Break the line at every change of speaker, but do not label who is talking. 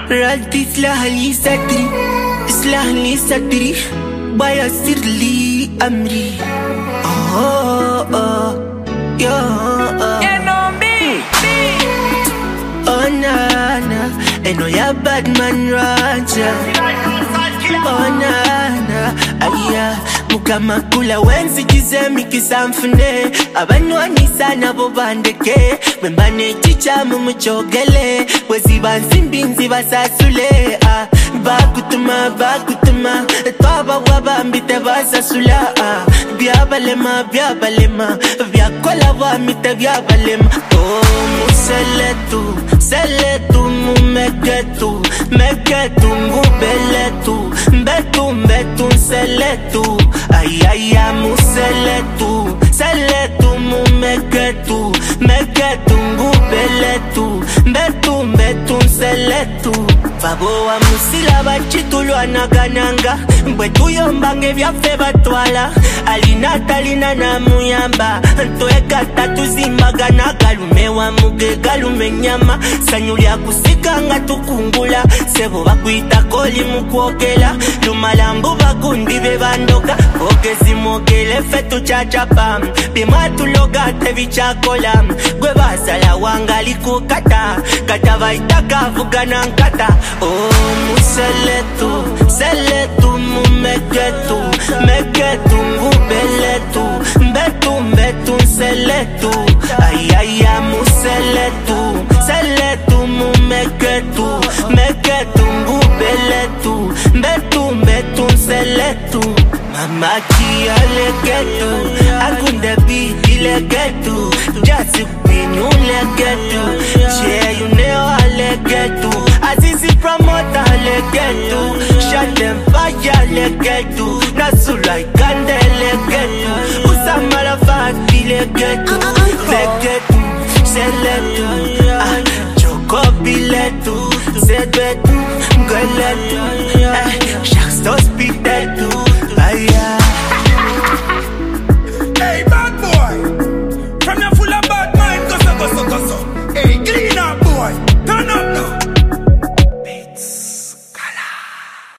رد اسلح لي صدري اسلح لي صدري بيسر لي أمري Nana, eno ya Batman Raja. Nana, aya, mukamakula wenzi jizemi kisamfune. Abanwani sana bobandeke, membane chicha mumuchogele. Wezi bansimbinzi basasule. Bakutuma, twaba wabambite basasula. Biabalema, biakola wamite biabalema. Oh, Seletu mumeketu, meketu ngubeletu, mbetu seletu, ayaya seletu mumeketu, meketu ngubeletu, mbetu seletu. Fabo wa musila bachitulwa nagananga, mbwetu yombange byafe batwala, alina na muyamba, ntoeka tatu zimagana galume wa muge galume nyama, sanyulya kusikanga tukungula, sebo bakwita koli mukwogela, lumalambu bagundi bebandoka, ogezi mogele fetu chachapa, bimatuloga tevichakola, gwe basala wangali kukata, kata baitaka vugana nkata. Oh, seletu mumeketu, meketu ngubeletu, mbetu seletu, ayaya seletu mumeketu, meketu ngubeletu, mbetu seletu. Mama kia leketu, agunde biti leketu, jasi pinu leketu, che yuneo leketu, azizi promoter leketu, shatem fire leketu, nasula ikande leketu, usamala fati leketu, seletu, choko biletu, zebetu, ngeletu, shaksto spitetu, aya.